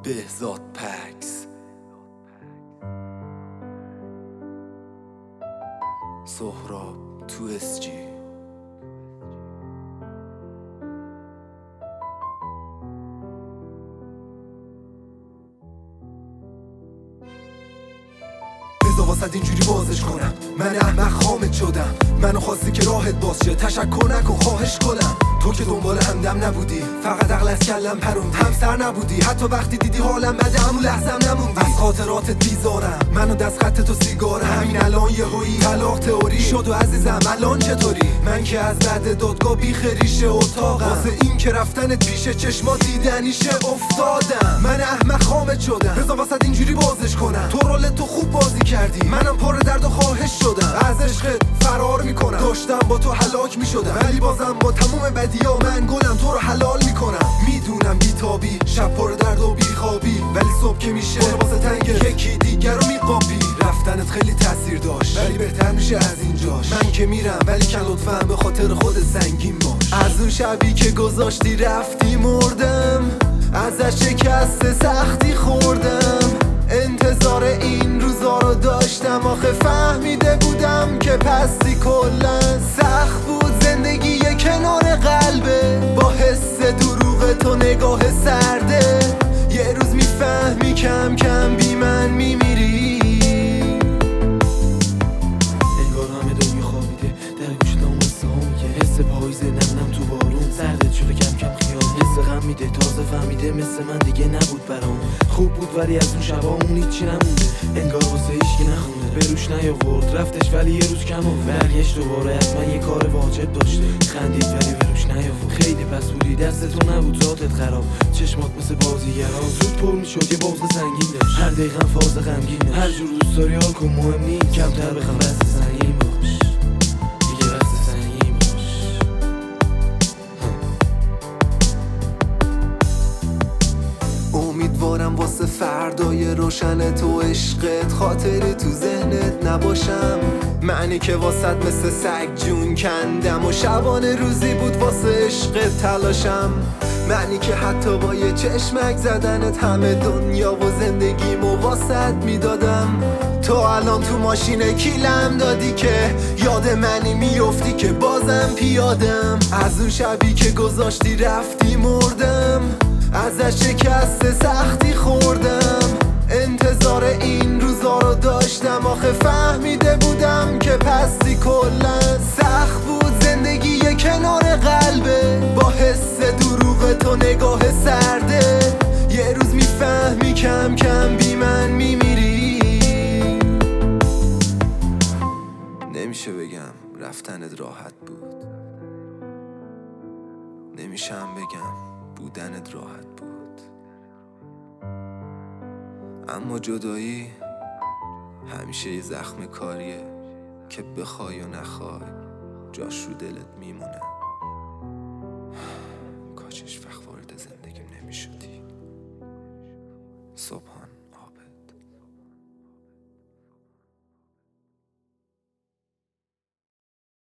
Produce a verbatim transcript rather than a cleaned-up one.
بهزاد پکس، سهراب تو اسجی. بذار واسد اینجوری بازش کنم، من احمق خامت شدم. منو خواستی که راحت باز شه، تشکر نکن خواهش کنم. تو که دنبال همدم نبودی، فقط عقل از کلم پروندی. همسر نبودی حتی وقتی دیدی حالم بده، همون لحظم نموندی. از خاطراتت بیزارم، منو دست خط تو سیگارم. همین الان یهویی طلاق تئوری شد و عزیزم الان چطوری؟ من که از بعد دادگاه بیخریشه اتاقم، واسه این که رفتنت پیش چشما دیدنیشه افتادم. من احمق خامت شدم، بذار واسد اینجوری بازش کنم. تو رول تو خوب بازی کردی، منم پر درد و خواهش شدم. از عشقت فرار میکنم، داشتم با تو هلاک میشدم، ولی بازم با تموم بدیا من گلم تو رو حلال میکنم. میدونم بیتابی، شب پر درد و بیخوابی، ولی صبح که میشه واسه تنگه یکی دیگر رو میقاپی. رفتنت خیلی تاثیر داشت، ولی بهتر میشه از اینجاش. من که میرم ولی کن لطفاً به خاطر خود سنگین باش. از اون شبی که گذاشتی رفتی مردم، ازش شکست سختی خوردم. انتظار این روزا رو داشتم، آخه فهمیده بودم که پستی کلن سخت بود. زندگی یه کنار قلبه، با حس دروغ تو نگاه سرده. یه روز میفهمی کم کم بی من میمیری. انگار همه دنیا خوابیده، در گوش دام قصه ها میگه. حس پاییزه نم نم تو بارون، سردت شده کم کم خیال. حس غم میده تازه فهمیده مثل من دیگه نبود برام. خوب بود ولی از اون شبا اون هیچی نمونده. انگار واسه هیچکی نخونده، به روش نیاورد رفتش ولی یه روز کم آورد. برگشت دوباره حتما یه کار واجب داشته، خندید ولی به روش نیاورد. خیلی پس بودی دست تو نبود ذاتت خراب، چشمات مثل بازیگران زود پر میشد. یه بغض سنگین داشت، هر دقیقه فاز غمگین. هر جور دوست داری حال کن مهم نیست، کمتر بخوام دست سنگین باش. دیگه دست سنگین باش. امیدوارم واسه فردای روشن تو عشقت خاطری تو ذهنت نباشم. معنی که واسد مثل سگ جون کندم و شبانه روزی بود واسه عشقت تلاشم. معنی که حتی با یه چشمک زدنت همه دنیا و زندگیمو واسد میدادم. تو الان تو ماشین کیلم دادی که یاد منی میفتی که بازم پیادم. از اون شبی که گذاشتی رفتی مردم، ازش شکست سختی خوردم. انتظار این روزا رو داشتم، آخه فهمیده بودم که پستی کلن سخت بود. زندگی یه کنار قلبه، با حس دروغ تو نگاه سرده. یه روز میفهمی کم کم بی من میمیری. نمیشه بگم رفتنت راحت بود، نمیشم بگم بودنت راحت بود. اما جدایی همیشه یه زخم کاریه که بخوای و نخوای جاش رو دلت میمونه. کاش هیچ وقت وارد زندگیم نمیشدی. صبح